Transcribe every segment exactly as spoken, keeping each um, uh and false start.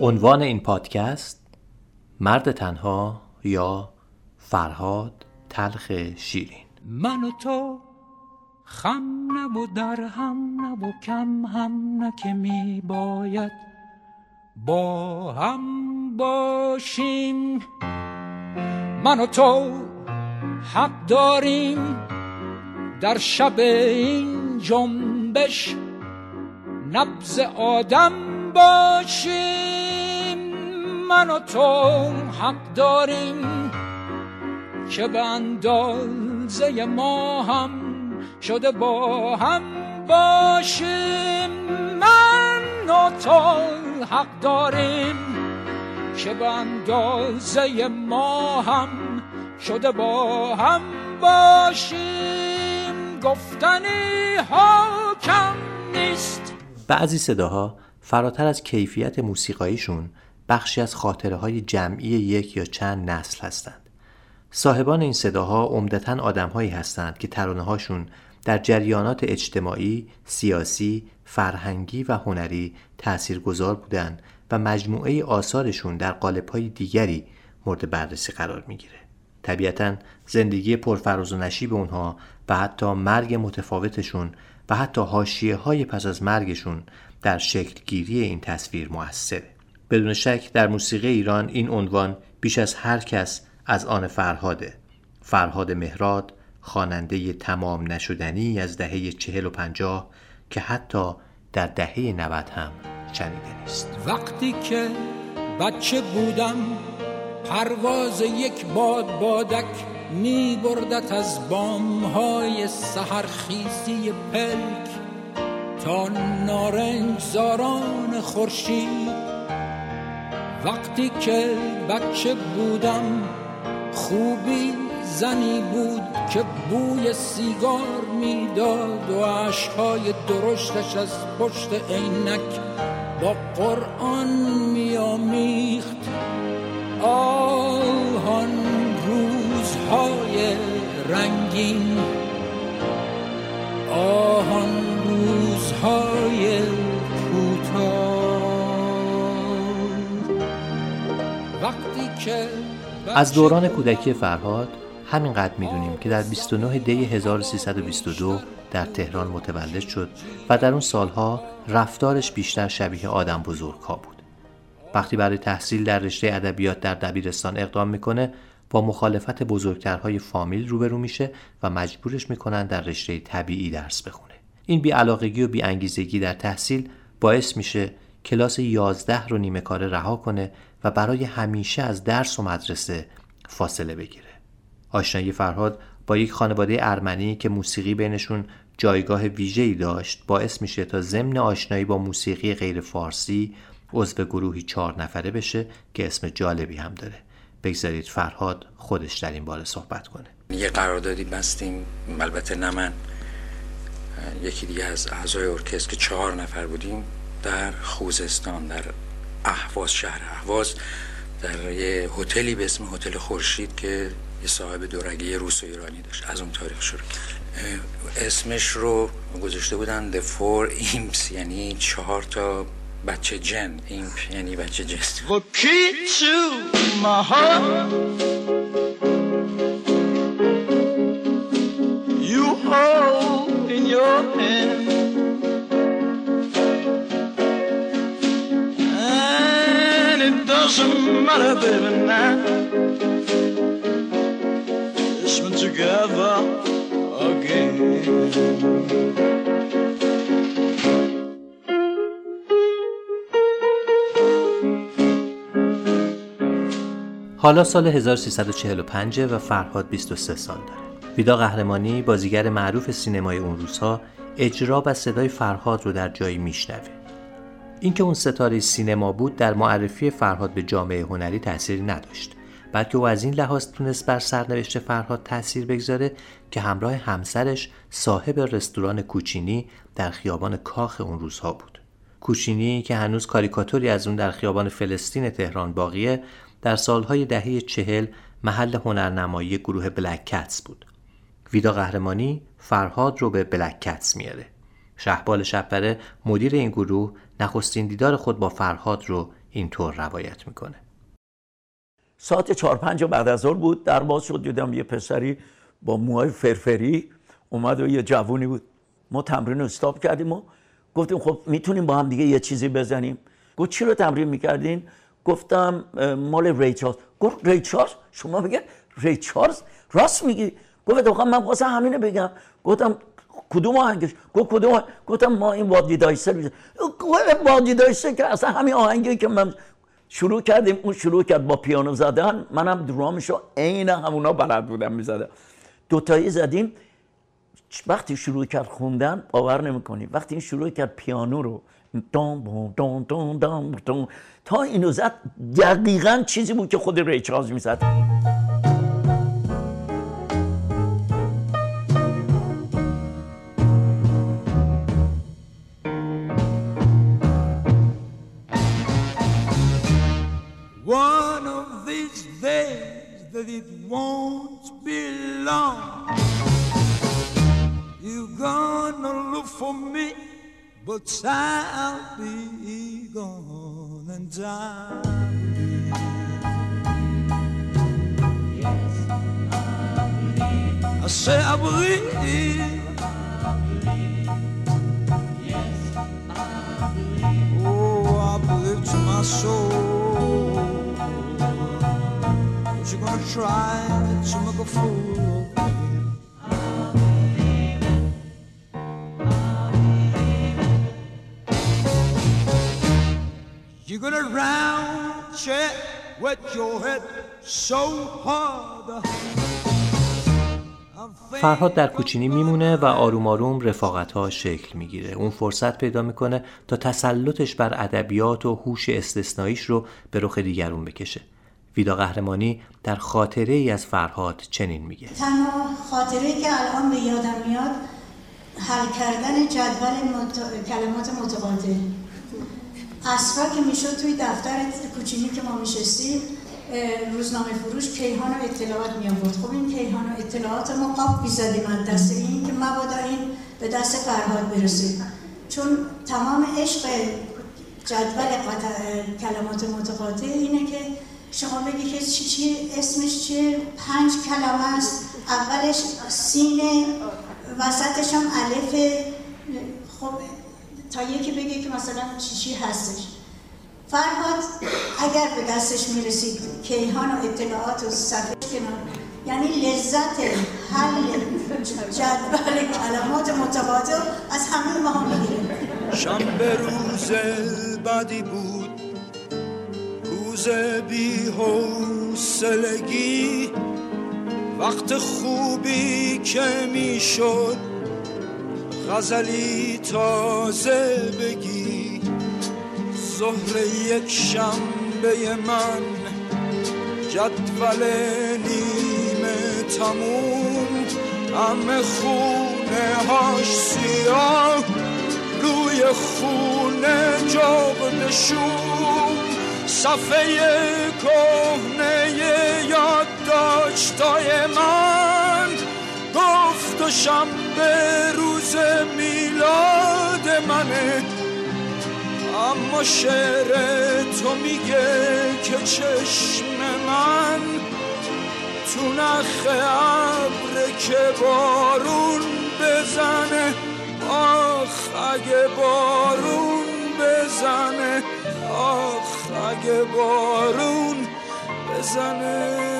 عنوان این پادکست مرد تنها یا فرهاد تلخ شیرین. من و تو خم نه و در هم نه و کم هم نه که می باید با هم باشیم. من و تو حق داریم در شب این جنبش نبض آدم باشیم. من و تو حق داریم که به اندازه ما هم شده با هم باشیم. من و تو حق داریم که به اندازه ما هم شده با هم باشیم. گفتنی ها کم نیست. بعضی صداها فراتر از کیفیت موسیقاییشون بخشی از خاطره های جمعی یک یا چند نسل هستند. صاحبان این صداها عمدتاً آدم‌هایی هستند که ترانه‌هاشون در جریانات اجتماعی، سیاسی، فرهنگی و هنری تأثیرگذار بودند و مجموعه آثارشون در قالب‌های دیگری مورد بررسی قرار می‌گیره. طبیعتاً زندگی پرفراز و نشیب اونها و حتی مرگ متفاوتشون و حتی حاشیه‌های پس از مرگشون در شکلگیری این تصویر مؤثره. بدون شک در موسیقی ایران این عنوان بیش از هر کس از آن فرهاده. فرهاد مهراد، خواننده تمام نشدنی از دهه چهل و پنجاه که حتی در دهه نود هم شنیده نیست. وقتی که بچه بودم پرواز یک باد بادک می بردت از بامهای سحرخیزی پلک تا نارنج زاران خورشید. وقتی که بچه بودم خوبی زنی بود که بوی سیگار میداد و عشقهای درشتش از پشت عینک با قرآن میامیخت. آهان روزهای رنگین، آهان روزهای کوتاه. وقتی که از دوران کودکی فرهاد همینقدر میدونیم که در بیست و نه دی هزار و سیصد و بیست و دو در تهران متولد شد و در اون سالها رفتارش بیشتر شبیه آدم بزرگ‌ها بود. وقتی برای تحصیل در رشته ادبیات در دبیرستان اقدام میکنه با مخالفت بزرگترهای فامیل روبرو میشه و مجبورش میکنن در رشته طبیعی درس بخونه. این بی‌علاقگی و بی‌انگیزگی در تحصیل باعث میشه کلاس یازده رو نیمه کاره رها کنه و برای همیشه از درس و مدرسه فاصله بگیره. آشنایی فرهاد با یک خانواده ارمنی که موسیقی بینشون جایگاه ویژه‌ای داشت باعث میشه تا ضمن آشنایی با موسیقی غیر فارسی عضو گروهی چهار نفره بشه که اسم جالبی هم داره. بگذارید فرهاد خودش در این باره صحبت کنه. یه قراردادی بستیم، البته نه من، یکی دیگه از اعضای ارکستر که چهار نفر بودیم، در خوزستان در اهواز، شهر اهواز، در یه هتلی به اسم هتل خورشید که یه صاحب دورگه روس و ایرانی داشت. از اون تاریخ شروع. اسمش رو گذاشته بودن The Four Imps، یعنی چهار تا بچه جن. ایمپ یعنی بچه جن. The key to my heart you hold in your hand, and it doesn't matter, baby, now it's been together again. حالا سال هزار و سیصد و چهل و پنج و فرهاد بیست و سه سال داره. ویدا قهرمانی، بازیگر معروف سینمای اون روزها، اجرا و صدای فرهاد رو در جایی میشنوه. اینکه اون ستاره سینما بود در معرفی فرهاد به جامعه هنری تأثیری نداشت، بلکه او از این لحاظ تونست بر سرنوشت فرهاد تأثیر بگذاره که همراه همسرش صاحب رستوران کوچینی در خیابان کاخ اون روزها بود. کوچینی که هنوز کاریکاتوری از اون در خیابان فلسطین تهران باقیه، در سالهای دهه چهل محل هنرنمایی گروه بلک کتس بود. ویدا قهرمانی فرهاد رو به بلک کتس میاره. شهبال شب‌پره مدیر این گروه نخستین دیدار خود با فرهاد رو اینطور روایت میکنه. ساعت چهار پنج بعد از ظهر بود، در باز شد، دیدم یه پسری با موهای فرفری اومد و یه جوونی بود. ما تمرین رو استاپ کردیم و گفتیم خب میتونیم با هم دیگه یه چیزی بزنیم. گفت چی رو تمرین میکردین؟ گفتم مال ری چارلز. گفت ری چارلز؟ شما بگه ری چارلز؟ راست میگی؟ گفت آقا من واسه همینه بگم. گفتم کدوم آهنگش؟ گفت کدوم آهنگ؟ گفتم ما این وادی دایسر میزنیم. گفت وادی دایسر که اصلا همین آهنگی که من شروع کردیم، اون شروع کرد با پیانو زدن، منم درامشو عین همونا بلد بودم میزدم. دوتایی زدیم. وقتی شروع کرد خوندن باور نمی‌کنی، وقتی این شروع کرد پیانو رو دون دون دون دون دون دون تا اینو زد، دقیقاً چیزی بود که خود ری چارلز میزد. One of these days that it won't be long, you're gonna look for me, but I'll be gone and I'll leave. Yes, I believe. I say I believe. I believe. Yes, I believe. Oh, I believe to my soul. But you're gonna try to make a fool of me. You're gonna round check with your head so hard. فرهاد در کوچینی میمونه و آروم آروم رفاقت‌ها شکل میگیره. اون فرصت پیدا میکنه تا تسلطش بر ادبیات و هوش استثنائیش رو به رخ دیگرون بکشه. ویدا قهرمانی در خاطره ای از فرهاد چنین میگه: تنها خاطره که الان به یادم میاد حل کردن جدول مت... کلمات متقاطع. عصرا که میشد توی دفتر کوچینی که ما میشستیم، روزنامه فروش کیهان و اطلاعات می آورد. خب این کیهان و اطلاعات ما قاب می‌زدیم از دست این که مبادا این به دست فرهاد برسه، چون تمام عشق جدول کلمات متقاطع اینه که شما بگی که چی چی اسمش چیه، پنج کلمه است، اولش سینه، وسطش هم الفه. خب تا یکی بگه که مثلا چی چی هستش. فرهاد اگر به دستش میرسید کیهان و اطلاعات و صفحه کنار، یعنی لذت حل جدول کلمات متقاطع از همه ما میگیره. شنبه روز بدی بود، روز بی حوصلگی، وقت خوبی که میشد غزلی تازه بگی. ظهر یک شنبه من، جدول نیمه تموم، همه خونه هاش سیاه، روی خونه جغد شوم، صفحه کهنه یادداشتای من گفت و شنبه روز میلاد منه. اما شعر تو میگه که چشم من تو نخ ابر که بارون بزنه، آخ اگه بارون بزنه، آخ اگه بارون بزنه.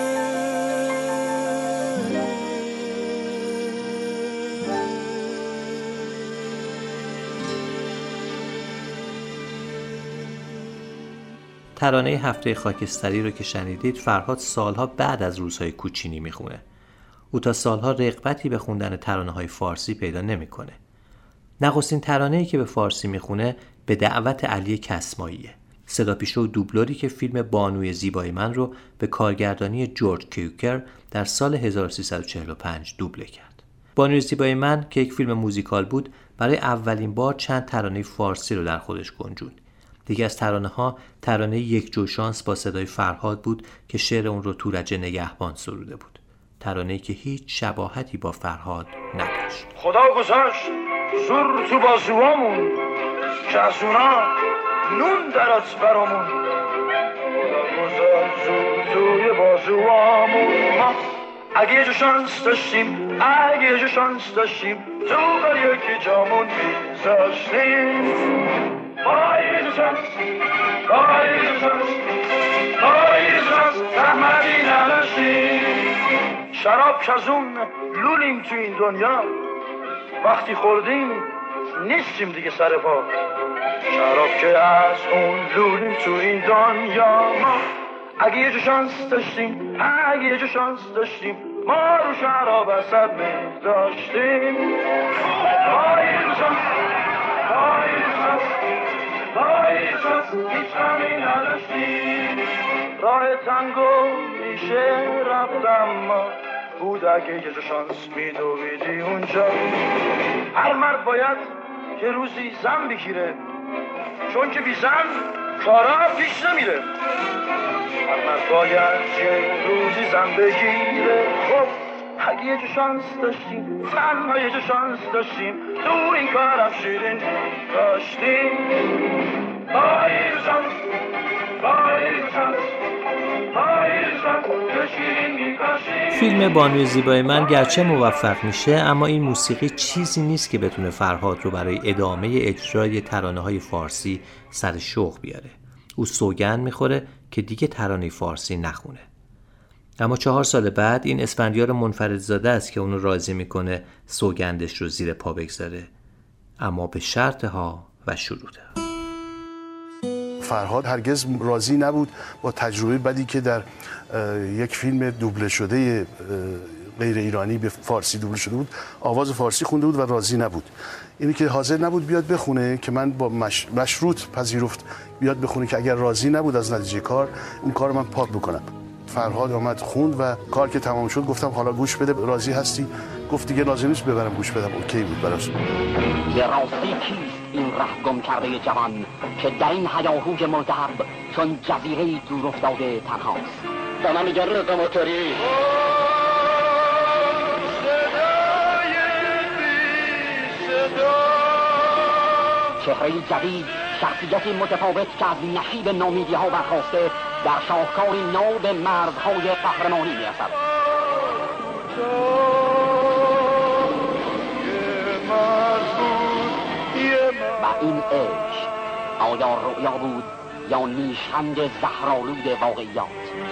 ترانه هفته خاکستری رو که شنیدید فرهاد سالها بعد از روزهای کوچینی میخونه. او تا سالها رغبتی به خوندن ترانه‌های فارسی پیدا نمیکنه. نخستین ترانه‌ای که به فارسی میخونه به دعوت علی کسماییه، صداپیشه و دوبلوری که فیلم بانوی زیبای من رو به کارگردانی جورج کیوکر در سال هزار و سیصد و چهل و پنج دوبله کرد. بانوی زیبای من که یک فیلم موزیکال بود، برای اولین بار چند ترانه فارسی رو در خودش گنجوند. دیگه از ترانه ها ترانه یک جو شانس با صدای فرهاد بود که شعر اون رو تورج نگهبان سروده بود. ترانه‌ای که هیچ شباهتی با فرهاد نداشت. خدا گذاشت زور تو بازوامون که از اونا نون درات برامون خدا گذار زود توی بازوامون. ما اگه یه جو شانس داشتیم اگه یه جو شانس داشتیم تو بر یکی جامون میذاشتیم. ما یه جو شانس ما یه جو شانس ما یه جو شانس رحمتی نداشتیم. شراب کزون لولیم تو این دنیا وقتی خوردیم نیستیم دیگه سر پا. شراب که از اون لولیم تو این دنیا. ما اگه یه جو شانس داشتیم اگه یه جو شانس داشتیم ما رو شراب اصد می داشتیم. ما یه جو شانس ما یه جو شانس ما یه جو شانس هیچ همی نداشتیم. راه تنگو میشه رفتم ما بود اگه یه جو شانس می دویدی اونجا. هر مرد باید یه روزی زن بگیره چون که بی زن کارا پیش نمیره. هر مرد باید یه روزی زن بگیره. خب اگه یه جو شانس داشتیم تنها یه جو شانس داشتیم تو این کارم شیرین داشتیم. با یه جو شانس با یه جو شانس با یه جو شانس شیرین میکاشیم. فیلم بانوی زیبای من گرچه موفق میشه اما این موسیقی چیزی نیست که بتونه فرهاد رو برای ادامه اجرای ترانه‌های فارسی سر شوق بیاره. او سوگند میخوره که دیگه ترانه فارسی نخونه. اما چهار سال بعد این اسفندیار منفردزاده است که اونو راضی میکنه سوگندش رو زیر پا بگذاره، اما به شرط ها و شروط ها. فرهاد هرگز راضی نبود با تجربه بدی که در یک فیلم دوبله شده غیر ایرانی به فارسی دوبله شده بود آواز فارسی خونده بود و راضی نبود. اینی که حاضر نبود بیاد بخونه که من با مش... مشروط پذیرفت بیاد بخونه که اگر راضی نبود از نتیجه کار اون کار من پاک بکنم. فرهاد آمد خوند و کار که تمام شد گفتم حالا گوش بده راضی هستی؟ گفت دیگه لازم نیست ببرم گوش بدم. اوکی بود براش. به راستی کیست این ره گم کرده جوان که در این هیاهوی ملتهب چون جزیره دور افتاده تنهاست؟ به من میگه رضا موتوری. چهره جدید، شخصیتی متفاوت که از نشیب نامیدی ها برخواسته در شاهکاری نو به مردهای قهرمانی میرسد. و این عشق آیا رؤیا بود یا نیشخند زهرآلود واقعیات؟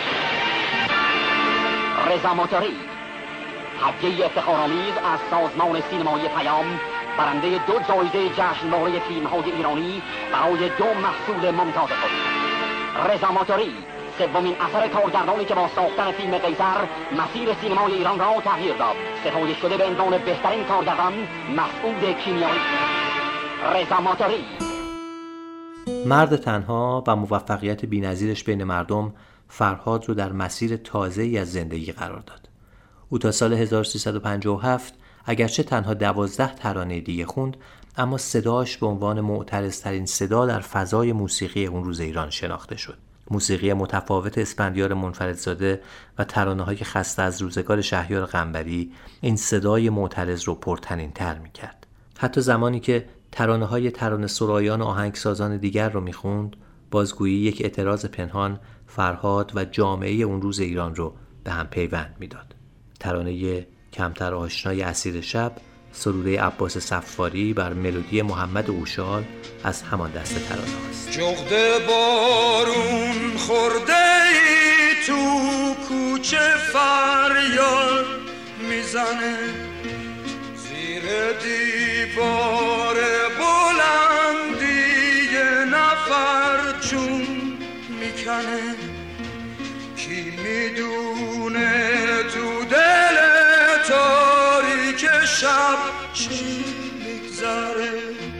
رضا موتوری، هدیه افتخارآمیز از سازمان سینمایی پیام، برنده دو جایزه جشنواره فیلم‌های ایرانی برای دو محصول ممتاز خود. رضا موتوری سومین اثر کارگردانی که با ساختن فیلم قیصر مسیر سینمای ایران را تغییر داد. ستایش شده به عنوان بهترین کارگردان مسعود کیمیایی. رضا موتوری. مرد تنها و موفقیت بی‌نظیرش بین مردم فرهاد رو در مسیر تازه‌ای از زندگی قرار داد. او تا سال هزار و سیصد و پنجاه و هفت اگرچه تنها دوازده ترانه دیگه خوند، اما صداش به عنوان معترض‌ترین صدا در فضای موسیقی اون روز ایران شناخته شد. موسیقی متفاوت اسفندیار منفردزاده و ترانه‌های خسته از روزگار شهریار قنبری این صدای معترض رو پرطنین‌تر می‌کرد. حتی زمانی که ترانه‌های ترانه سرایان و آهنگسازان دیگر رو می‌خوند، بازگویی یک اعتراض پنهان فرهاد و جامعه اون روز ایران رو به هم پیوند می‌داد. ترانه کمتر آشنای اسیر شب، سروده عباس صفاری بر ملودی محمد اوشال از همان دسته ترانه است. جغد بارون خورده ای تو کوچه فریاد میزنه، زیر دیوار بلندی یه نفر چون میکنه، کی میدونه تو دل تاریک شب چی میگذره،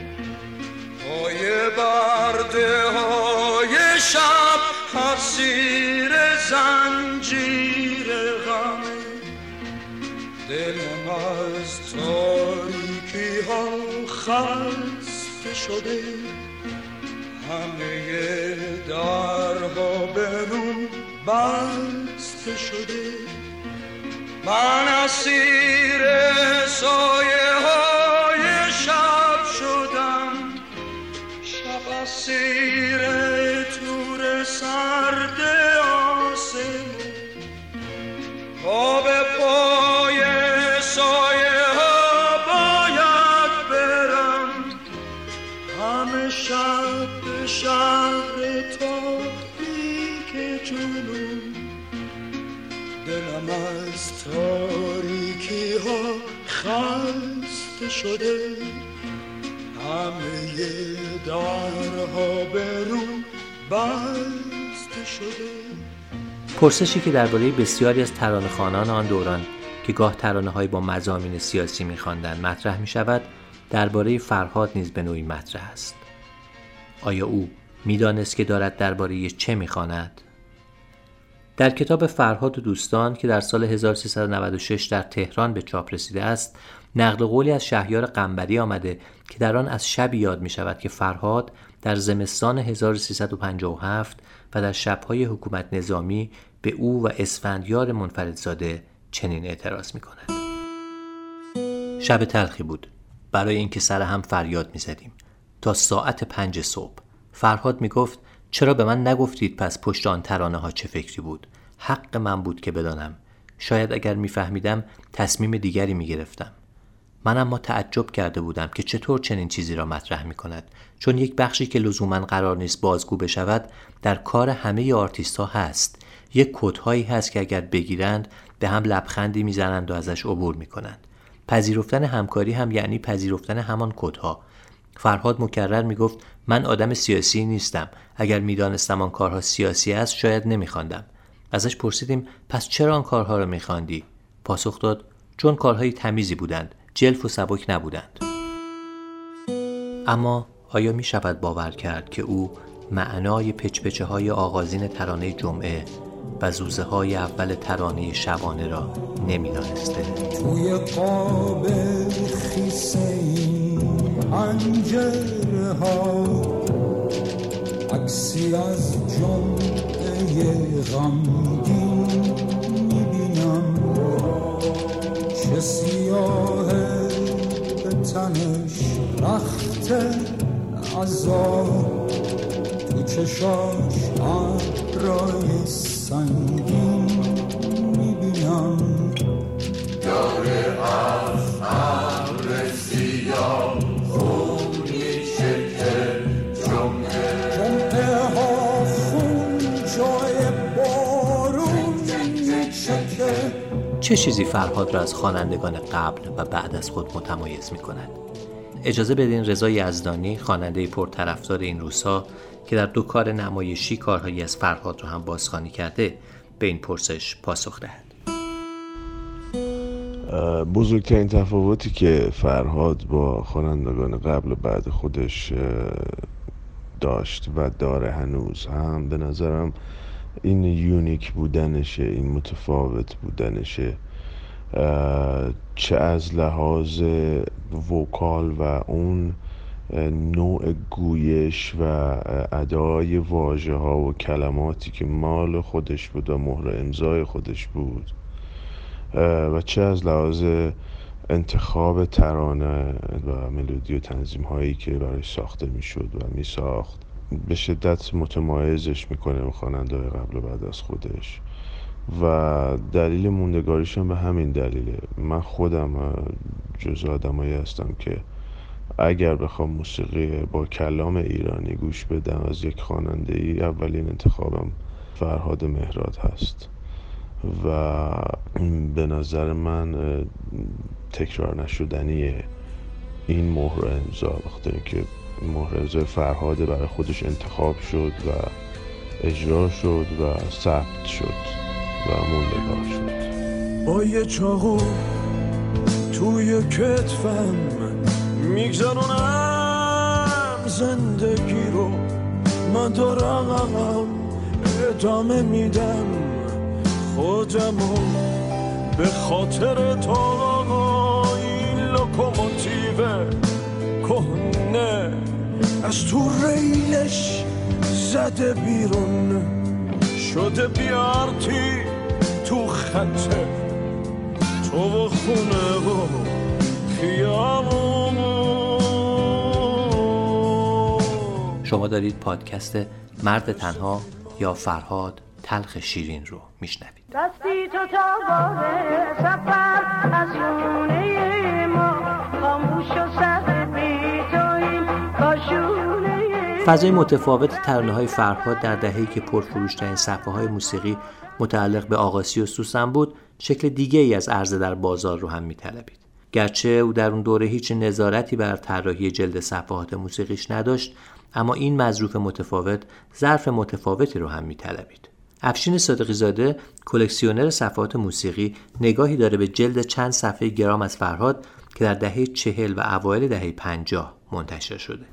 پای برده های شب اسیر زنجیر غمه، دلم از تاریکی ها خسته شده، همه درها به روم بسته شده، من اسیر سایه های شب شدم، شب اسیر شهر تاریک جنون، دلم از تاریکی ها خسته شده، همه درها به رو بسته شده. پرسشی که درباره بسیاری از ترانه‌خوانان آن دوران که گاه ترانه‌هایی با مضامین سیاسی می‌خواندند مطرح می‌شود، درباره فرهاد نیز به نوعی مطرح است. آیا او می‌دانست که دارد درباره چه می‌خواند؟ در کتاب فرهاد و دوستان که در سال هزار و سیصد و نود و شش در تهران به چاپ رسیده است، نقل قولی از شهریار قنبری آمده که در آن از شبی یاد می‌شود که فرهاد در زمستان هزار و سیصد و پنجاه و هفت و در شب‌های حکومت نظامی به او و اسفندیار منفردزاده چنین اعتراض می‌کند: شب تلخی بود، برای اینکه سر هم فریاد می‌زدیم تا ساعت پنج صبح. فرهاد می‌گفت چرا به من نگفتید پس پشت آن ترانه‌ها چه فکری بود؟ حق من بود که بدانم. شاید اگر می‌فهمیدم تصمیم دیگری می‌گرفتم. من اما تعجب کرده بودم که چطور چنین چیزی را مطرح می‌کند، چون یک بخشی که لزوماً قرار نیست بازگو بشود در کار همه آرتیست‌ها هست. یک کدهایی هست که اگر بگیرند به هم لبخندی می‌زنند و ازش عبور می‌کنند. پذیرفتن همکاری هم یعنی پذیرفتن همان کدها. فرهاد مکرر میگفت من آدم سیاسی نیستم، اگر میدانستم آن کارها سیاسی است شاید نمیخواندم. ازش پرسیدیم پس چرا آن کارها را میخواندی؟ پاسخ داد چون کارهای تمیزی بودند، جلف و سبک نبودند. اما آیا میشود باور کرد که او معنای پچپچه های آغازین ترانه جمعه و زوزه های اول ترانه شبانه را نمیدانسته؟ توی قاب خیسه پنجره ها عکسی از جمعه غمگین میبینم، چه سیاهه به تنش رخت عذاب، تو چشاش ابرای سنگین میبینم، داره از ابر سیاه خون میچکه، جمعه جمعه ها خون جای بارون میچکه. چه چیزی فرهاد را از خوانندگان قبل و بعد از خود متمایز می‌کند؟ اجازه بدین رضا یزدانی، خواننده پرطرفدار این روزها که در دو کار نمایشی کارهایی از فرهاد را هم بازخوانی کرده، به این پرسش پاسخ دهد. بزرگترین تفاوتی که فرهاد با خوانندگان قبل و بعد خودش داشت و داره هنوز هم به نظرم این یونیک بودنشه، این متفاوت بودنشه، چه از لحاظ وکال و اون نوع گویش و ادای واژه ها و کلماتی که مال خودش بود و مهر امضای خودش بود، و چه از لحاظ انتخاب ترانه و ملودی و تنظیم هایی که برای ساخته می شد و می ساخت به شدت متمایزش میکنه به خواننده قبل و بعد از خودش. و دلیل موندگاریش هم به همین دلیله. من خودم جز آدمایی هستم که اگر بخوام موسیقی با کلام ایرانی گوش بدم از یک خواننده ای، اولین انتخابم فرهاد مهراد هست و به نظر من تکرار نشدنیه این مهر امضا، وقتی که مهر امضای فرهاد برای خودش انتخاب شد و اجرا شد و ثبت شد و موندگار شد. با یه چاقو توی کتفم میگذرونم زندگی رو، من دارم ادامه میدم خودمو به خاطر تا این لوکوموتیو کهنه از تو ریلش زده بیرون، شده بیارتی تو خطه تو و خونه و خیامون. شما دارید پادکست مرد تنها یا فرهاد تلخ شیرین رو میشنوید. دستی تو تاباره سفر از شونه ما، خاموش و سر بی تو این کاشونه فضای متفاوت ترانه‌های فرهاد در دهه‌ای که پرفروش‌ترین صفحه‌های موسیقی متعلق به آقاسی و سوسن بود، شکل دیگه‌ای از عرضه در بازار رو هم می‌طلبید. گرچه او در اون دوره هیچ نظارتی بر طراحی جلد صفحات موسیقیش نداشت، اما این مظروف متفاوت ظرف متفاوتی رو هم می‌طلبید. افشین صادقی زاده، کلکسیونر صفحات موسیقی، نگاهی داره به جلد چند صفحه گرام از فرهاد که در دهه چهل و اوایل دهه پنجاه منتشر شده.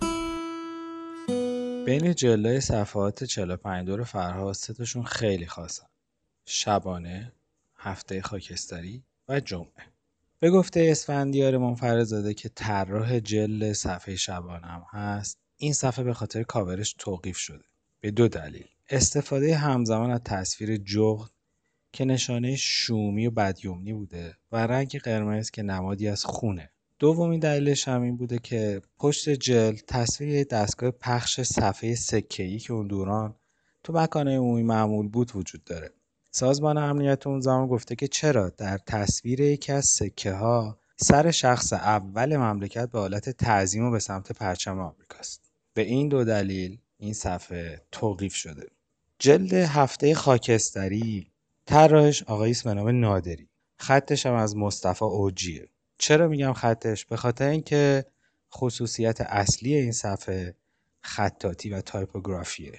بین جلدهای صفحات چهل و پنج دور فرهاد سه تاشون خیلی خاصن: شبانه، هفته خاکستری و جمعه. به گفته اسفندیار منفردزاده که طراح جلد صفحه شبانه هم هست، این صفحه به خاطر کاورش توقیف شده به دو دلیل: استفاده همزمان از تصویر جغد که نشانه شومی و بدیومنی بوده و رنگ قرمز که نمادی از خونه. دومین دلیلش هم این بوده که پشت جلد تصویر دستگاه پخش صفحه سکه‌ای که اون دوران تو مکان‌های عمومی معمول بود وجود داره. سازمان امنیت اون زمان گفته که چرا در تصویر یکی از سکه ها سر شخص اول مملکت به حالت تعظیم و به سمت پرچم آمریکاست. به این دو دلیل این صفحه توقیف شده. جلد هفته خاکستری طراحش آقایی است به نام نادری. خطش هم از مصطفی اوجیه. چرا میگم خطش؟ به خاطر اینکه خصوصیت اصلی این صفحه خطاطی و تایپوگرافیه.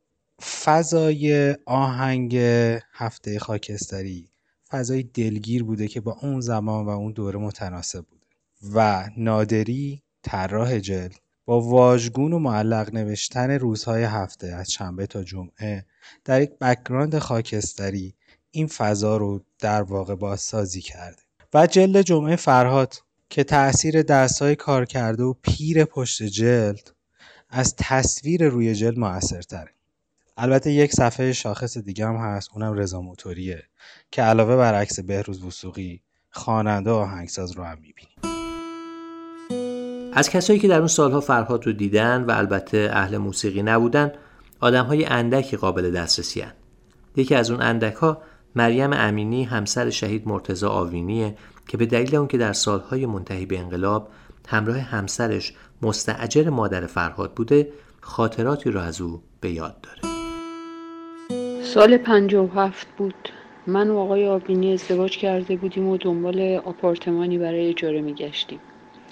فضای آهنگ هفته خاکستری فضای دلگیر بوده که با اون زمان و اون دوره متناسب بوده و نادری طراح جلد با واژگون و معلق نوشتن روزهای هفته از شنبه تا جمعه در یک بک‌گراند خاکستری این فضا رو در واقع بازسازی کرده. و جلد جمعه فرهاد که تأثیر دستای کار کرده و پیر پشت جلد از تصویر روی جلد موثرتره. البته یک صفحه شاخص دیگه هم هست، اونم رضا موتوریه که علاوه بر عکس بهروز وثوقی خواننده و آهنگساز رو هم می‌بینیم. از کسایی که در اون سالها فرهاد رو دیدن و البته اهل موسیقی نبودن، آدم‌های اندکی قابل دسترسی هستند. یکی از اون اندک‌ها مریم امینی، همسر شهید مرتضی آوینیه که به دلیل اون که در سالهای منتهی به انقلاب همراه همسرش مستأجر مادر فرهاد بوده، خاطراتی رو از او به یاد داره. سال پنجاه و هفت بود. من و آقای آوینی ازدواج کرده بودیم و دنبال آپارتمانی برای اجاره می‌گشتیم.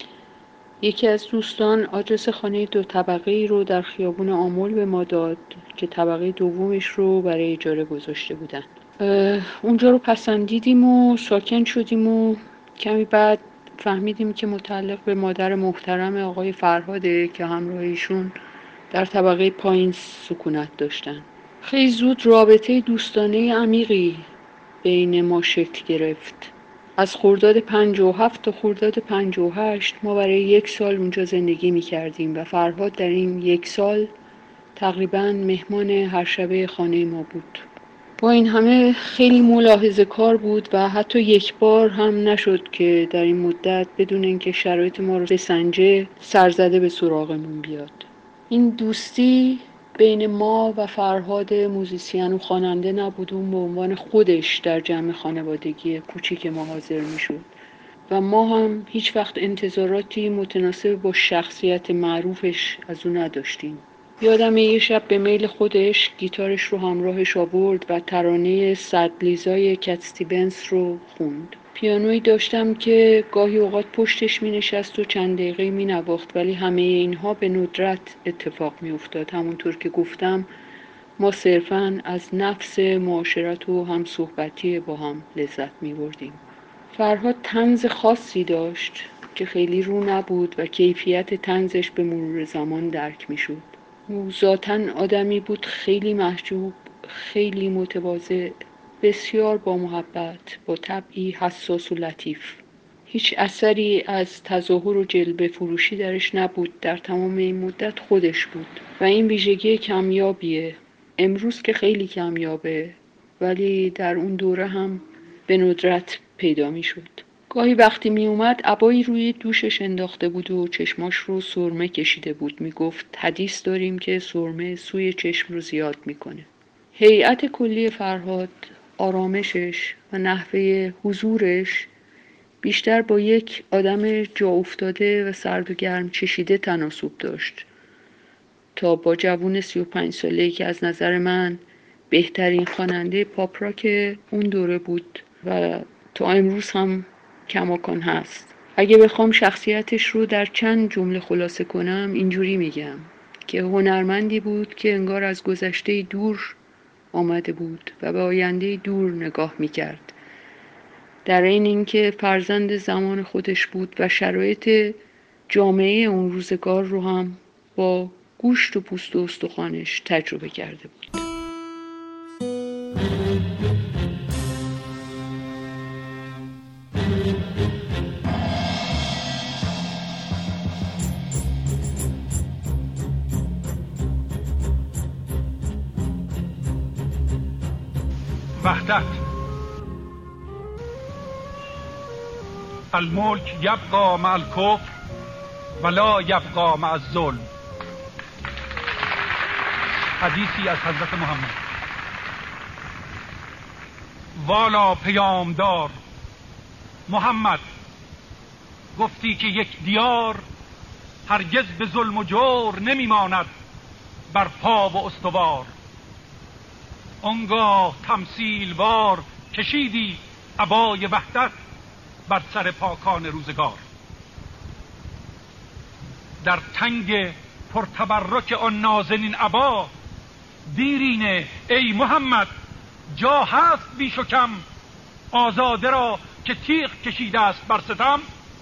یکی از دوستان آدرس خانه دو طبقه ای رو در خیابون آمل به ما داد که طبقه دومش رو برای اجاره گذاشته بودن. اونجا رو پسندیدیم و ساکن شدیم و کمی بعد فهمیدیم که متعلق به مادر محترم آقای فرهاده که همراهیشون در طبقه پایین سکونت داشتن. خیلی زود رابطه دوستانه عمیقی بین ما شکل گرفت. از خرداد پنجاه و هفت تا خرداد پنجاه و هشت ما برای یک سال اونجا زندگی می کردیم و فرهاد در این یک سال تقریباً مهمان هر شبه خانه ما بود. با این همه خیلی ملاحظه کار بود و حتی یک بار هم نشد که در این مدت بدون اینکه شرایط ما رو بسنجه سرزده به سراغمون بیاد. این دوستی بین ما و فرهاد موزیسین و خواننده نبود، اون به عنوان خودش در جمع خانوادگی کوچیک ما حاضر می شد و ما هم هیچ وقت انتظاراتی متناسب با شخصیت معروفش از اون نداشتیم. یادم یه شب به میل خودش گیتارش رو همراهش آورد و ترانه صد لیزای کت استیونز رو خوند. پیانویی داشتم که گاهی اوقات پشتش می نشست و چند دقیقه می نواخت، ولی همه اینها به ندرت اتفاق می افتاد. همونطور که گفتم ما صرفاً از نفس معاشرت و هم صحبتی با هم لذت می بردیم. فرهاد طنز خاصی داشت که خیلی رو نبود و کیفیت طنزش به مرور زمان درک می شد. او ذاتاً آدمی بود خیلی محجوب، خیلی متواضع، بسیار با محبت، با طبعی حساس و لطیف. هیچ اثری از تظاهر و جلوه فروشی درش نبود. در تمام این مدت خودش بود و این ویژگی کمیابیه. امروز که خیلی کمیابه، ولی در اون دوره هم به ندرت پیدا می شد. گاهی وقتی می اومد عبایی روی دوشش انداخته بود و چشماش رو سرمه کشیده بود. می گفت حدیث داریم که سرمه سوی چشم رو زیاد می کنه. هیئت کلی فرهاد، آرامشش و نحوه حضورش بیشتر با یک آدم جا افتاده و سرد و گرم چشیده تناسب داشت. تا با جوون سی و پنج ساله‌ای که از نظر من بهترین خواننده پاپ راک اون دوره بود و تا امروز هم کماکان هست. اگه بخوام شخصیتش رو در چند جمله خلاصه کنم اینجوری میگم که هنرمندی بود که انگار از گذشته دور آمده بود و به آینده دور نگاه میکرد، در این اینکه فرزند زمان خودش بود و شرایط جامعه اون روزگار رو هم با گوشت و پوست و استخوانش تجربه کرده بود. وحدت الملک یبقى مع الکفر ولا یبقى مع الظلم. حدیثی از حضرت محمد. والا پیامدار محمد، گفتی که یک دیار هرگز به ظلم و جور نمیماند بر پا و استوار. آنگاه تمثیل وار کشیدی عبای وحدت بر سر پاکان روزگار. در تنگ پرتبرک آن نازنین عبا دیرینه ای محمد، جا هست بیش و کم آزاده را که تیغ کشیده است بر ستم.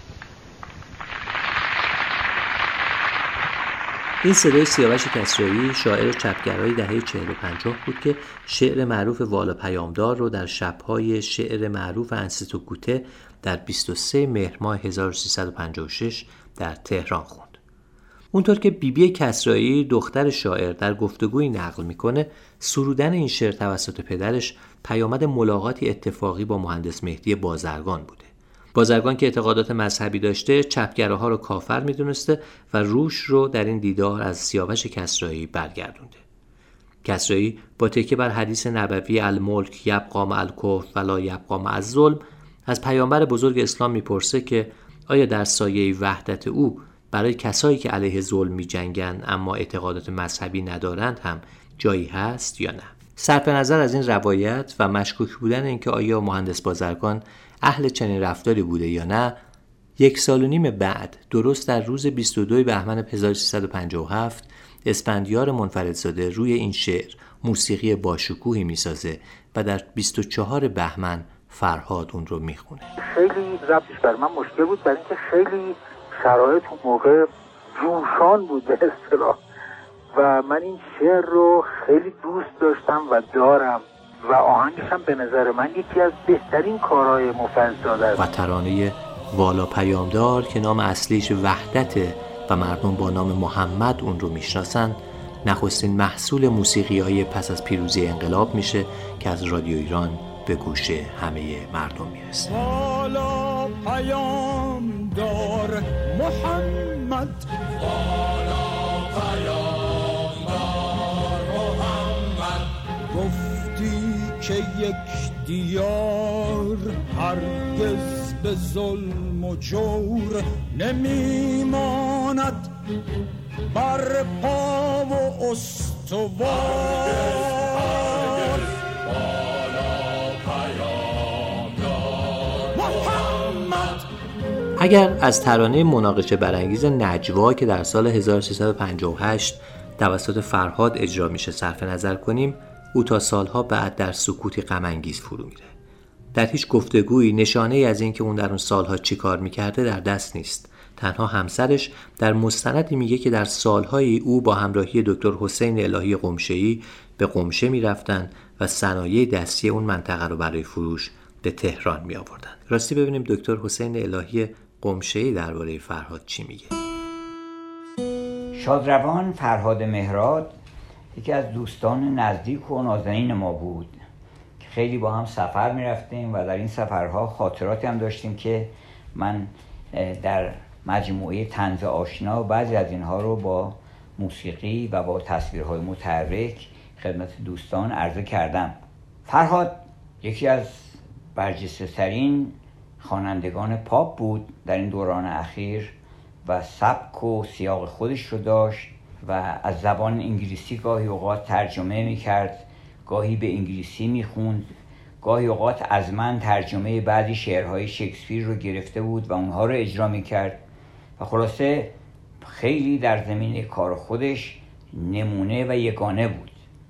این صدای سیاوش کسرایی، شاعر چپگرای دهه چهل و پنجاه بود که شعر معروف والا پیامدار رو در شب‌های شعر معروف انستیتو گوته در بیست و سوم مهر ماه هزار و سیصد و پنجاه و شش در تهران خوند. اونطور که بیبی بی کسرایی دختر شاعر در گفتگویی نقل میکنه، سرودن این شعر توسط پدرش پیامد ملاقاتی اتفاقی با مهندس مهدی بازرگان بوده. بازرگان که اعتقادات مذهبی داشته، چپگراها رو کافر میدونسته و روش رو در این دیدار از سیاوش کسرایی برگردونده. کسرایی با تکیه بر حدیث نبوی الملک یبقى مع الکفر ولا یبقى مع الظلم از پیامبر بزرگ اسلام میپرسه که آیا در سایه وحدت او برای کسایی که علیه ظلم میجنگن اما اعتقادات مذهبی ندارند هم جایی هست یا نه؟ صرف نظر از این روایت و مشکوک بودن اینکه آیا مهندس بازرگان اهل چنین رفتاری بوده یا نه، یک سال و نیم بعد درست در روز بیست و دوم بهمن هزار و سیصد و پنجاه و هفت اسفندیار منفردزاده روی این شعر موسیقی باشکوهی میسازه و در بیست و چهارم بهمن فرهاد اون رو میخونه. خیلی ضبطش بر من مشکل بود، برای اینکه خیلی شرایط اون موقع جوشان بود به اصطلاح و من این شعر رو خیلی دوست داشتم و دارم و آهنگش هم به نظر من یکی از بهترین کارهای منفردزاده است. و ترانه والا پیامدار که نام اصلیش وحدته و مردم با نام محمد اون رو میشناسن، نخستین محصول موسیقی‌های پس از پیروزی انقلاب میشه که از رادیو ایران به گوش همه مردم میرسه. والا پیامدار محمد، والا پیامدار محمد، گفتی که یک دیار هرگز به ظلم و جور نمیماند بر پا و استوار. اگر از ترانه مناقشه برانگیز نجوا که در سال هزار و سیصد و پنجاه و هشت توسط فرهاد اجرا میشه صرف نظر کنیم، او تا سالها بعد در سکوتی غم انگیز فرو میره. در هیچ گفتگویی نشانه ای از این که اون در اون سالها چی کار میکرده در دست نیست. تنها همسرش در مستندی میگه که در سالهای او با همراهی دکتر حسین الهی قمشه‌ای به قمشه میرفتن و صنایع دستی اون منطقه رو برای فروش به تهران می آوردن. راستی ببینیم دکتر حسین الهی قمشه‌ای درباره فرهاد چی میگه. شادروان فرهاد مهراد یکی از دوستان نزدیک و نازنین ما بود که خیلی با هم سفر می رفتیم و در این سفرها خاطراتی هم داشتیم که من در مجموعه طنز آشنا بعضی از اینها رو با موسیقی و با تصویرهای متحرک خدمت دوستان عرضه کردم. فرهاد یکی از برجسته ترین خوانندگان پاپ بود در این دوران اخیر و سبک و سیاق خودش رو داشت و از زبان انگلیسی گاهی اوقات ترجمه میکرد، گاهی به انگلیسی میخوند، گاهی اوقات از من ترجمه بعضی شعرهای شکسپیر رو گرفته بود و اونها رو اجرا میکرد و خلاصه خیلی در زمینه کار خودش نمونه و یگانه بود.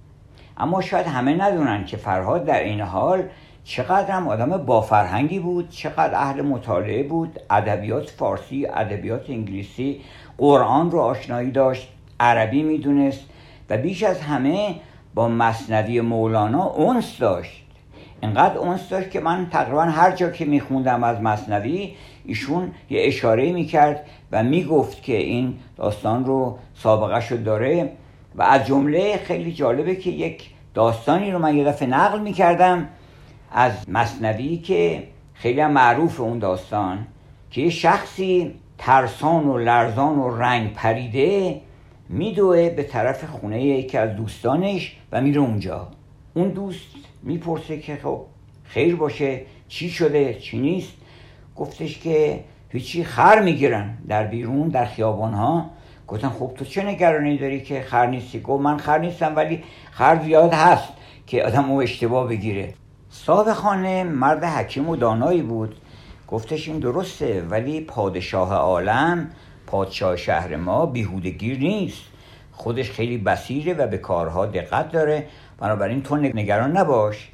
اما شاید همه ندونن که فرهاد در این حال چقدر هم آدم با فرهنگی بود، چقدر اهل مطالعه بود، ادبیات فارسی، ادبیات انگلیسی، قرآن رو آشنایی داشت، عربی میدونست و بیش از همه با مثنوی مولانا انس داشت. اینقدر انس داشت که من تقریبا هر جا که میخوندم از مثنوی ایشون یه اشاره میکرد و میگفت که این داستان رو سابقه شد داره. و از جمله خیلی جالبه که یک داستانی رو من یه دفعه نقل میکردم از مثنوی که خیلی هم معروف اون داستان، که یه شخصی ترسان و لرزان و رنگ پریده میدوه به طرف خونه یکی از دوستانش و میره اونجا. اون دوست میپرسه که خب خیر باشه، چی شده، چی نیست؟ گفتش که هیچی، خر میگیرن در بیرون در خیابان ها. گفتن خب تو چه نگرانی داری که خر نیستی؟ گفت من خر نیستم ولی خر زیاد هست که آدم رو اشتباه بگیره. صاحب خانه مرد حکیم و دانایی بود، گفتش این درسته ولی پادشاه عالم، پادشاه شهر ما بیهودگیر نیست، خودش خیلی بصیره و به کارها دقت داره، بنابراین تو نگران نباش،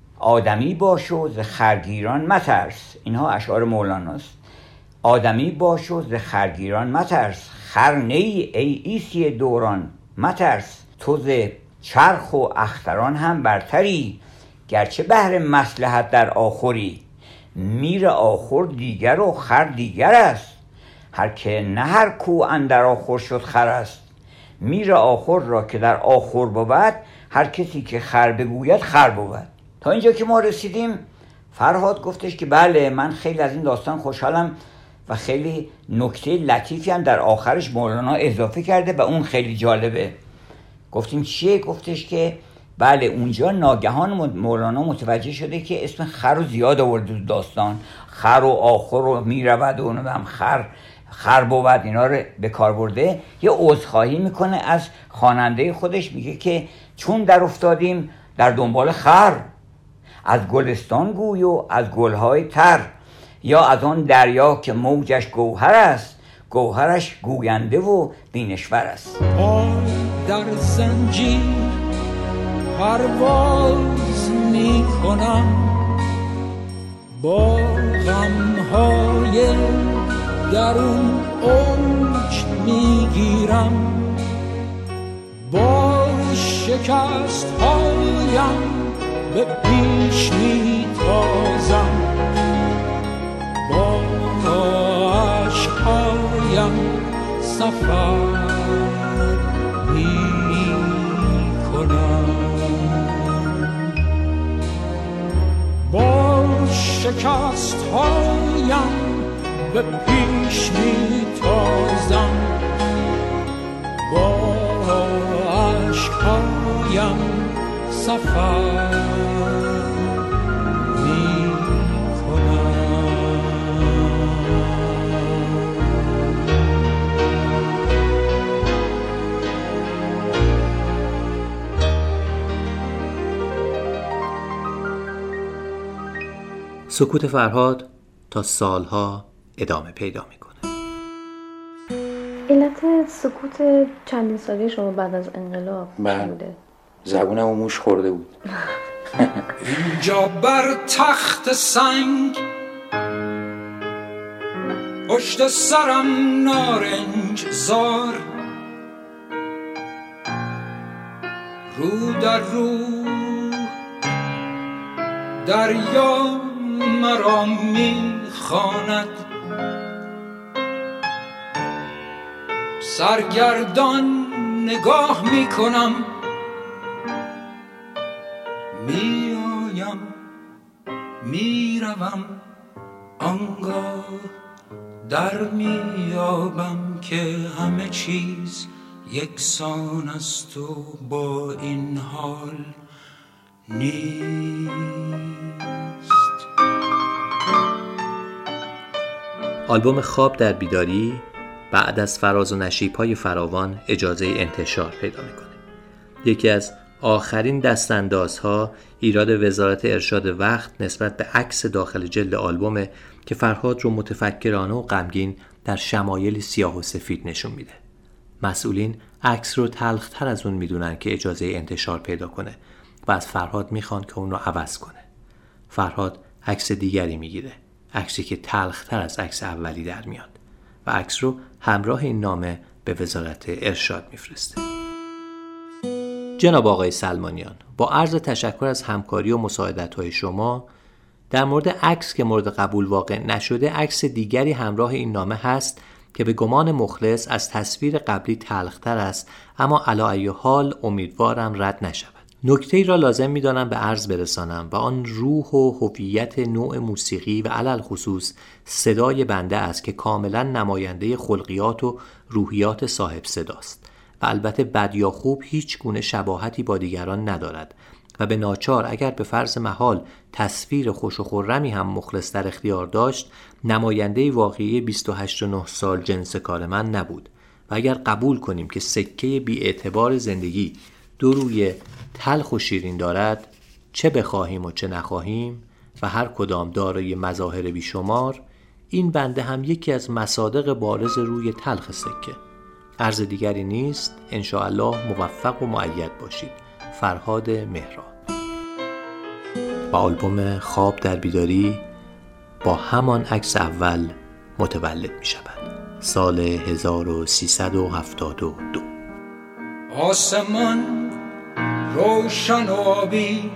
آدمی باش و ز خرگیران مترس. اینها اشعار مولاناست. آدمی باش و ز خرگیران مترس، خر نی ای عیسی دوران مترس، تو ز چرخ و اختران هم برتری، گرچه بهر مصلحت در آخری، میر آخر دیگر و خر دیگر است، هر که نه هر کو اندر آخر شد خر است، میر آخر را که در آخر بود، هر کسی که خر بگوید خر بود. تا اینجا که ما رسیدیم فرهاد گفتش که بله من خیلی از این داستان خوشحالم و خیلی نکته لطیفی هم در آخرش مولانا اضافه کرده و اون خیلی جالبه. گفتیم چیه؟ گفتش که بله اونجا ناگهان مولانا متوجه شده که اسم خر رو زیاد آورده تو داستان، خر و آخر رو میرود و اونم خر خر بود، اینا رو به کار برده. یه عذرخواهی میکنه از خواننده خودش، میگه که چون در افتادیم در دنبال خر، از گلستان گوی و از گلهای تر، یا از آن دریا که موجش گوهر است، گوهرش گوینده و بینشور است. پای در زنجیر پرواز می کنم، با غمهای درون اوج می گیرم، با شکست هایم به پیش می تازم، با عشقایم سفر می کنم، با شکست هایم به پیش می تازم، با عشقایم سفر می کنم. سکوت فرهاد تا سالها ادامه پیدا میکنه. علت سکوت چندین ساله شما بعد از انقلاب بوده؟ زبونم و موش خورده بود. اینجا بر تخت سنگ پشت سرم نارنج زار، رو در رو دریا مرا میخواند، سرگردان نگاه میکنم، میایم میروم، آنگاه در میابم که همه چیز یکسان است و با این حال نیست. آلبوم خواب در بیداری بعد از فراز و نشیب‌های فراوان اجازه انتشار پیدا میکنه. یکی از آخرین دستاندازها ایراد وزارت ارشاد وقت نسبت به عکس داخل جلد آلبومه که فرهاد رو متفکرانه و غمگین در شمایلی سیاه و سفید نشون میده. مسئولین عکس رو تلخ‌تر از اون میدونن که اجازه انتشار پیدا کنه و از فرهاد میخوان که اون رو عوض کنه. فرهاد عکس دیگری میگیره، عکسی که تلخ‌تر از عکس اولی در میاد و عکس رو همراه این نامه به وزارت ارشاد میفرسته. جناب آقای سلمانیان، با عرض تشکر از همکاری و مساعدت‌های شما در مورد عکس که مورد قبول واقع نشده، عکس دیگری همراه این نامه هست که به گمان مخلص از تصویر قبلی تلخ‌تر است، اما علی ای حال امیدوارم رد نشود. نکته‌ای را لازم می‌دانم به عرض برسانم و آن روح و هویت نوع موسیقی و علل خصوص صدای بنده است که کاملا نماینده خلقیات و روحیات صاحب صداست و البته بد یا خوب هیچ گونه شباهتی با دیگران ندارد و به ناچار اگر به فرض محال تصویر خوش و خرمی هم مخلص در اختیار داشت، نماینده واقعی بیست و هشت و نه سال جنس کار من نبود و اگر قبول کنیم که سکه بی اعتبار زندگی دو روی تلخ و شیرین دارد، چه بخواهیم و چه نخواهیم و هر کدام دارای مظاهر بیشمار، این بنده هم یکی از مصادق بارز روی تلخ سکه. عرض دیگری نیست. انشاءالله موفق و مؤید باشید. فرهاد مهراد. با آلبوم خواب در بیداری با همان عکس اول متولد می شود. سال هزار و سیصد و هفتاد و دو. آسمان روشن و آبی،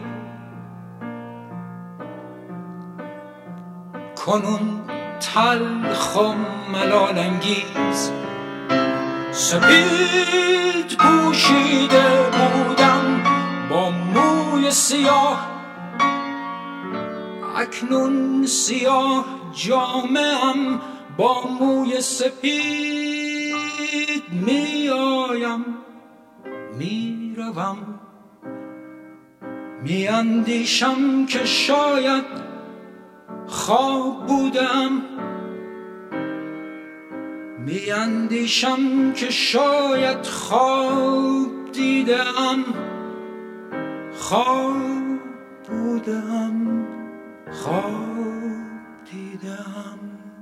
کنون تلخ و ملال انگیز، سپید پوشیده بودم با موی سیاه، اکنون سیاه جامه‌ام با موی سپید، می آیم می روم، می اندیشم که شاید خواب بودم، می اندیشم که شاید خواب دیدم، خواب بودم، خواب دیدم.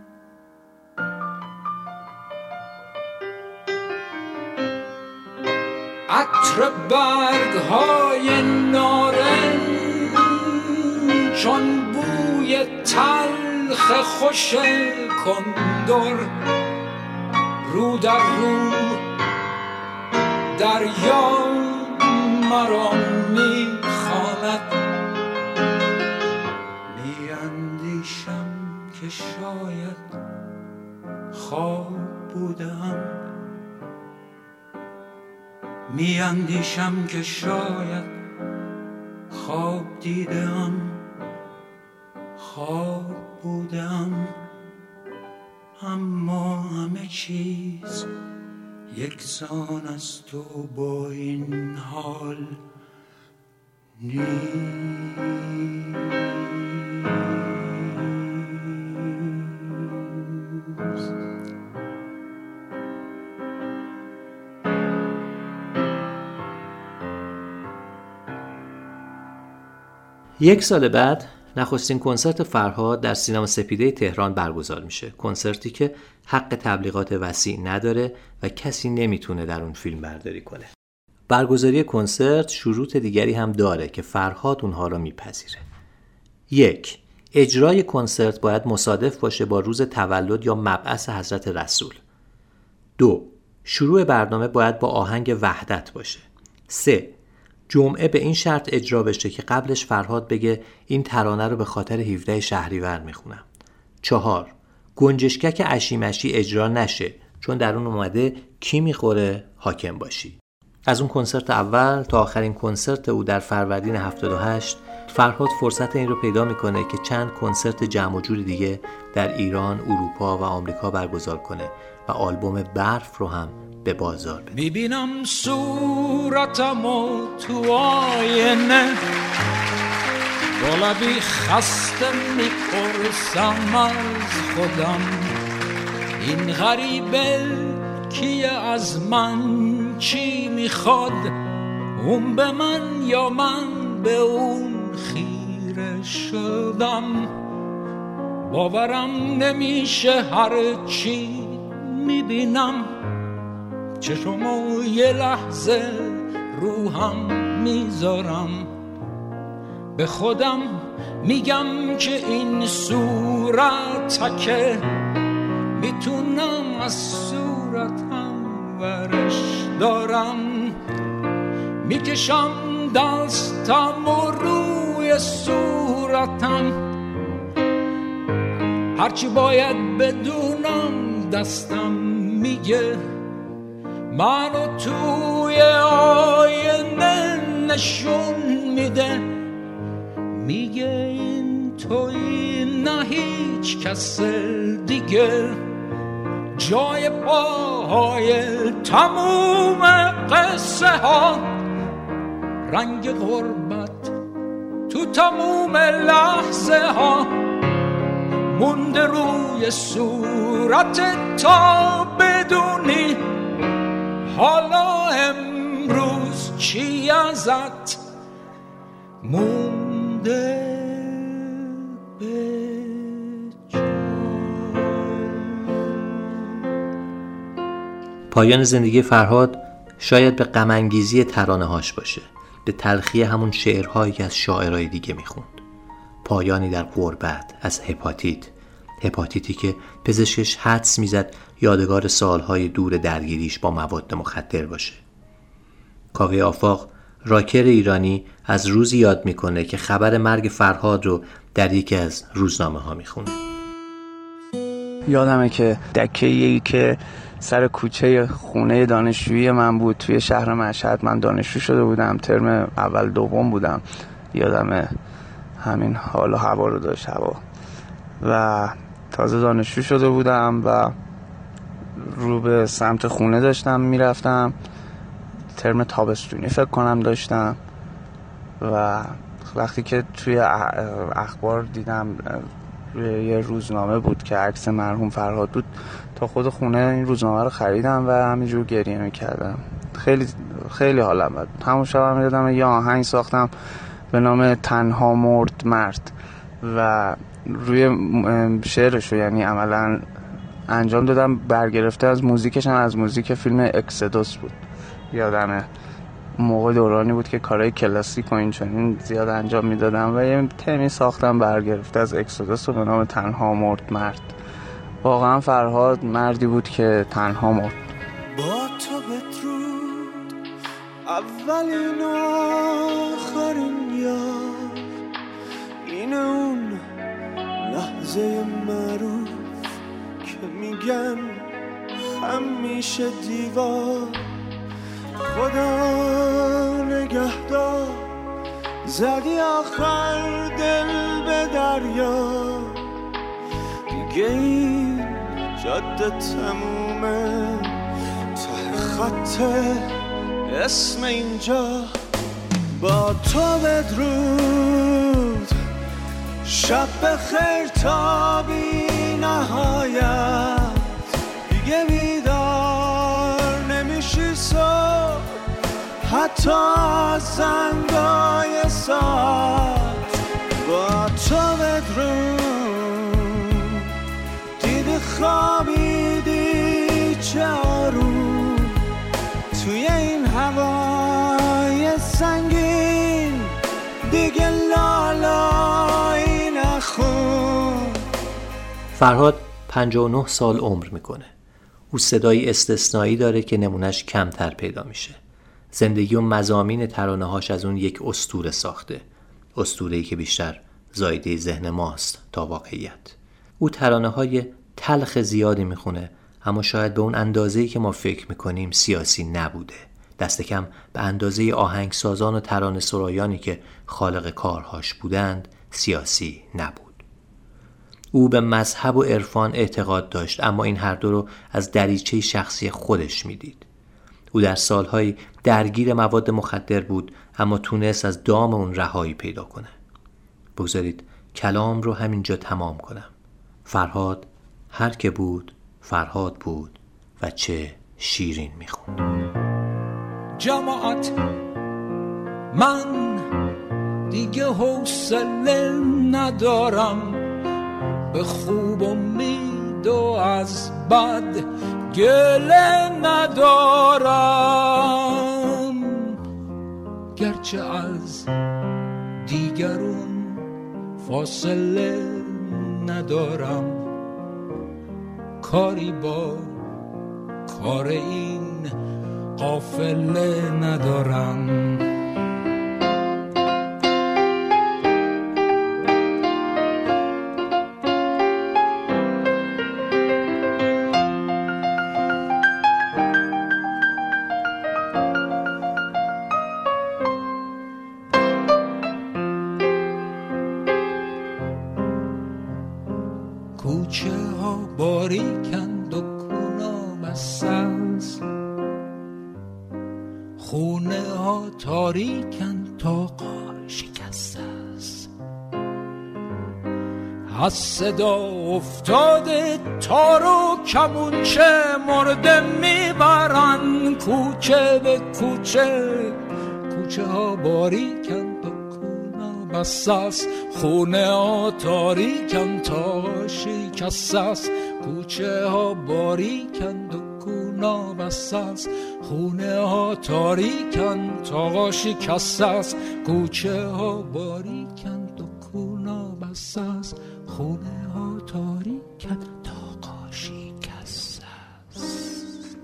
عطر برگ های نارنج چون بوی تلخ خوش کندر، رو در رو دریا مرا می خواند، می اندیشم که شاید خواب بودم، می اندیشم که شاید خواب دیدم، خواب بودم، اما همه چیز یکسان است و با این حال نیست. یک سال بعد نخستین کنسرت فرهاد در سینما سپیده تهران برگزار میشه. کنسرتی که حق تبلیغات وسیع نداره و کسی نمیتونه در اون فیلم برداری کنه. برگزاری کنسرت شروط دیگری هم داره که فرهاد اونها رو میپذیره. یک، اجرای کنسرت باید مصادف باشه با روز تولد یا مبعث حضرت رسول. دو، شروع برنامه باید با آهنگ وحدت باشه. سه، جمعه به این شرط اجرا بشه که قبلش فرهاد بگه این ترانه رو به خاطر هفدهم شهریور میخونم. چهار، گنجشکک اشیمشی اجرا نشه چون در اون اومده کی میخوره حاکم باشی. از اون کنسرت اول تا آخرین کنسرت او در فروردین هفتاد و هشت فرهاد فرصت این رو پیدا میکنه که چند کنسرت جمع و جور دیگه در ایران، اروپا و آمریکا برگزار کنه و آلبوم برف رو هم به بازار بده. میبینم صورتمو تو آینه، با لبی خسته میپرسم از خودم این غریبه کیه از من چی میخواد، اون به من یا من به اون خیره شدم. باورم نمیشه هر چی میبینم، چشمو یه لحظه روحم میذارم. به خودم میگم که این صورتکه میتونم از صورتم ورش دارم. میکشم دستم و روی صورتم، هرچی باید بدونم دستم میگه. منو توی آینه نشون میده، میگه این توی نه هیچ کس دیگه. جای پاهای تموم قصه ها، رنگ غربت تو تموم لحظه ها، مونده روی صورت تا بدونی حالا امروز چی ازت مونده. پایان زندگی فرهاد شاید به غم انگیزی ترانه‌هاش باشه، به تلخی همون شعرهایی که از شاعرای دیگه میخوند. پایانی در غربت از هپاتیت، هپاتیتی که پزشکش حدس میزد یادگار سالهای دور درگیریش با مواد مخدر باشه. کاوه آفاق، راکر ایرانی، از روزی یاد میکنه که خبر مرگ فرهاد رو در یکی از روزنامه ها میخونه. یادمه که دکه‌ای که سر کوچه خونه دانشجویی من بود توی شهر مشهد، من دانشجو شده بودم، ترم اول دوم بودم. یادمه همین حال و هوا رو داشت، هوا و تازه دانشجو شده بودم و رو به سمت خونه داشتم میرفتم. ترم تابستونی فکر کنم داشتم و وقتی که توی اخبار دیدم روی یه روزنامه بود که عکس مرحوم فرهاد بود، تا خود خونه این روزنامه رو خریدم و همینجور گریه میکردم. خیلی خیلی حالم بد. همون شب هم یادم یه آهنگ ساختم به نام تنها مرد مرد و روی شعرش رو یعنی عملا انجام دادم، برگرفته از موزیکش هم از موزیک فیلم اکسودوس بود. یادمه موقع دورانی بود که کارهای کلاسیک و این چنین زیاد انجام میدادم و یه تمی ساختم برگرفته از اکسودوس به نام تنها مرد مرد. واقعا فرهاد مردی بود که تنها مرد. با تو بدرود اولین آخرین یار، این اون لحظه معروف که میگن همیشه دیوار. خدا نگهدار زدی آخر دل به دریا، دیگه این جاده تمومه ته خط اسم اینجا. با تو بدرود شب بخیر تا بی نهایت، دیگه بیدار نمیشی صبح حتی از زنگای ساعت. با تو بدرود دیدی خوابیدی چه آروم توی این هوای سنگین، دیگه لالایی نخون. فرهاد پنجاه و نه سال عمر میکنه. او صدایی استثنایی داره که نمونش کمتر پیدا میشه. زندگی و مضامین ترانه‌هاش از اون یک اسطوره ساخته، اسطوره‌ای که بیشتر زایده ذهن ماست تا واقعیت. او ترانه‌های تلخ زیادی میخونه، اما شاید به اون اندازه‌ای که ما فکر میکنیم سیاسی نبوده. دست کم به اندازه آهنگسازان و ترانه سرایانی که خالق کارهاش بودند سیاسی نبود. او به مذهب و عرفان اعتقاد داشت، اما این هر دو رو از دریچه شخصی خودش میدید. او در سالهای درگیر مواد مخدر بود، اما تونست از دام اون رهایی پیدا کنه. بگذارید کلام رو همینجا تمام کنم. فرهاد هر که بود فرهاد بود و چه شیرین میخوند. جماعت من دیگه حوصله ندارم، به خوب امید و از بد گله ندارم، گرچه از دیگرون فاصله ندارم، کاری با کار این قافله ندارم. کوچه ها باریکند و کونا بسته است، خونه ها تاریکند تا غار شکسته است، از صدا افتاده تار و کمونچه مرده میبرن کوچه به کوچه. کوچه ها باریکند و کونا بسته است، خونه ها تاریکند تا شکسته است، کوچه ها باریکند و کونا بسته است، خونه ها تاریکند تا شکسته است، کوچه ها باریکند و کونا بسته است، خونه ها تاریکند تا شکسته است.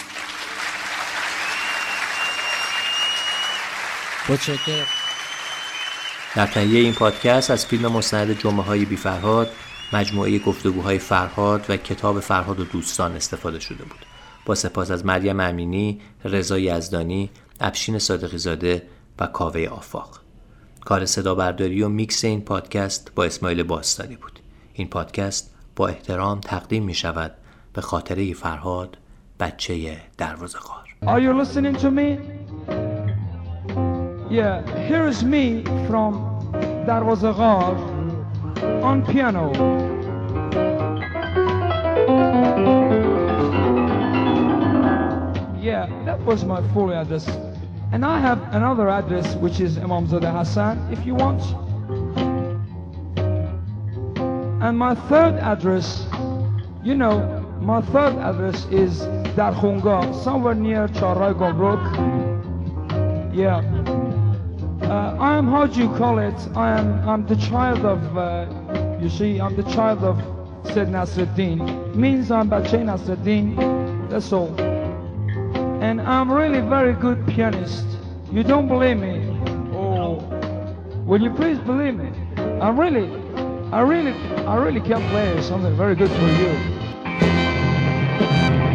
متشکرم. در تهیه این پادکست از فیلم مستند جمعه های بی فرهاد، مجموعه گفتگوهای فرهاد و کتاب فرهاد و دوستان استفاده شده بود. با سپاس از مریم امینی، رضا یزدانی، افشین صادقی زاده و کاوه آفاق. کار صدا برداری و میکس این پادکست با اسماعیل باستانی بود. این پادکست با احترام تقدیم می شود به خاطره فرهاد، بچه دروازه‌قار. Are you listening to me? Yeah, here is me from Darwazaghar on piano. Yeah, that was my full address. And I have another address which is Imamzadeh Hassan if you want. And my third address, you know, my third address is Dar Khunga, somewhere near Charai Gomruk. Yeah. Uh, I am, how do you call it? I am, I'm the child of, uh, you see, I'm the child of Sayyid Nasruddin. Means I'm Bache Nasruddin, that's all. And I'm really very good pianist. You don't believe me? Oh, will you please believe me? I'm really, I really, I really can play something very good for you.